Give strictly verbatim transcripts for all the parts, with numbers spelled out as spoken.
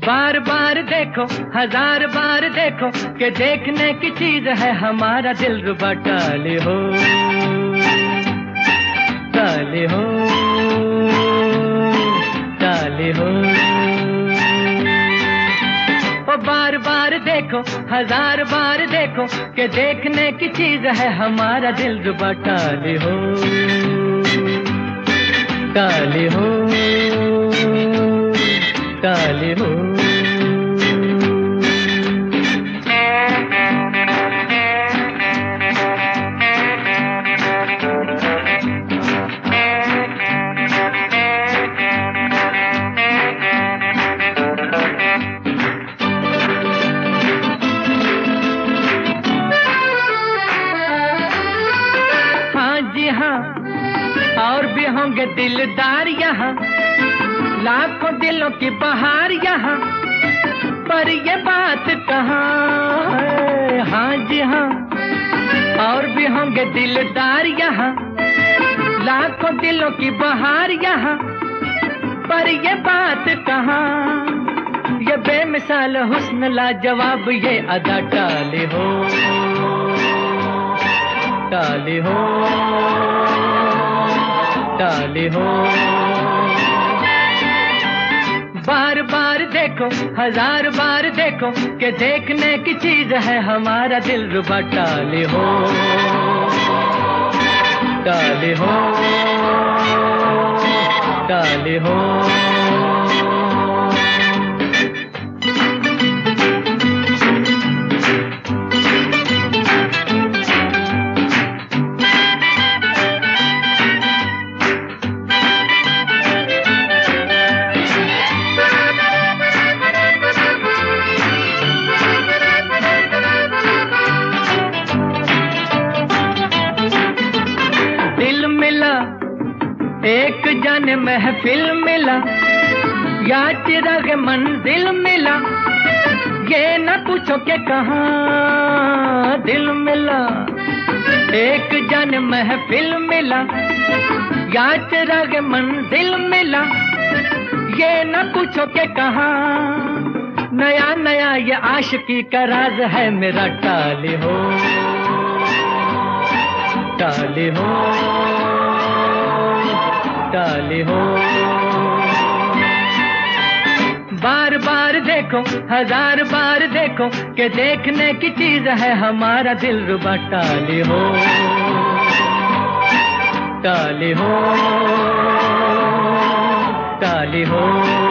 बार बार देखो, हजार बार देखो कि देखने की चीज है हमारा दिल रुबा। टाले हो टाले हो टाले हो। ओ बार बार देखो, हजार बार देखो कि देखने की चीज है हमारा दिल रुबा। टाले हो टाले हो टाले हो। हाँ जी हाँ, और भी होंगे दिलदार यहाँ, लाखों दिलों की बहार यहाँ, पर ये बात कहाँ है। हाँ जी हाँ, और भी होंगे दिलदार यहाँ, लाखों दिलों की बहार यहाँ, पर ये बात कहाँ। ये बेमिसाल हुस्न लाजवाब ये अदा। टाले हो टाले हो टाले हो। बार बार देखो, हजार बार देखो कि देखने की चीज है हमारा दिल रुबा। टाले हो टाले हो टाले हो। एक जाने महफिल मिला या चिराग मंजिल मिला, ये न पूछो के कहाँ दिल मिला। एक जाने महफिल मिला या चिराग मंजिल मिला, ये न पूछो के कहाँ। नया नया ये आशिकी का राज है मेरा। टाले हो टाले हो टाले हो। बार बार देखो, हजार बार देखो कि देखने की चीज है हमारा दिल रुबा। टाले हो टाले हो टाले हो।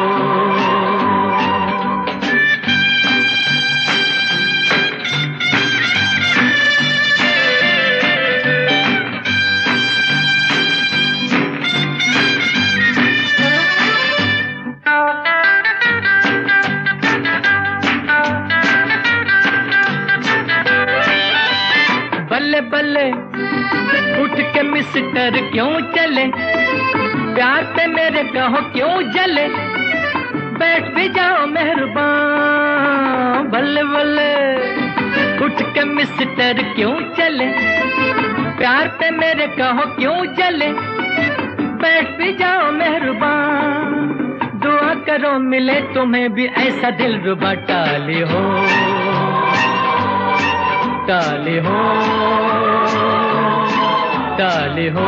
बल्ले बल्ले उठ के मिस्टर क्यों चले, प्यार पे मेरे कहो क्यों जले, बैठ भी जाओ मेहरबान। बल्ले बल्ले उठ के मिस्टर क्यों चले, प्यार पे मेरे कहो क्यों जले, बैठ भी जाओ मेहरबान। दुआ करो मिले तुम्हें भी ऐसा दिल रुबा। टाले हो टाले हो टाले हो।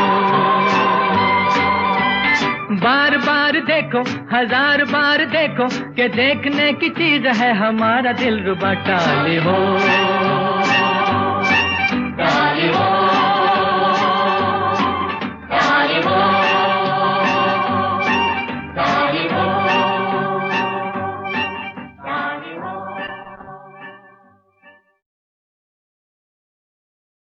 बार बार देखो, हजार बार देखो कि देखने की चीज है हमारा दिल रुबा। टाले हो टाले हो।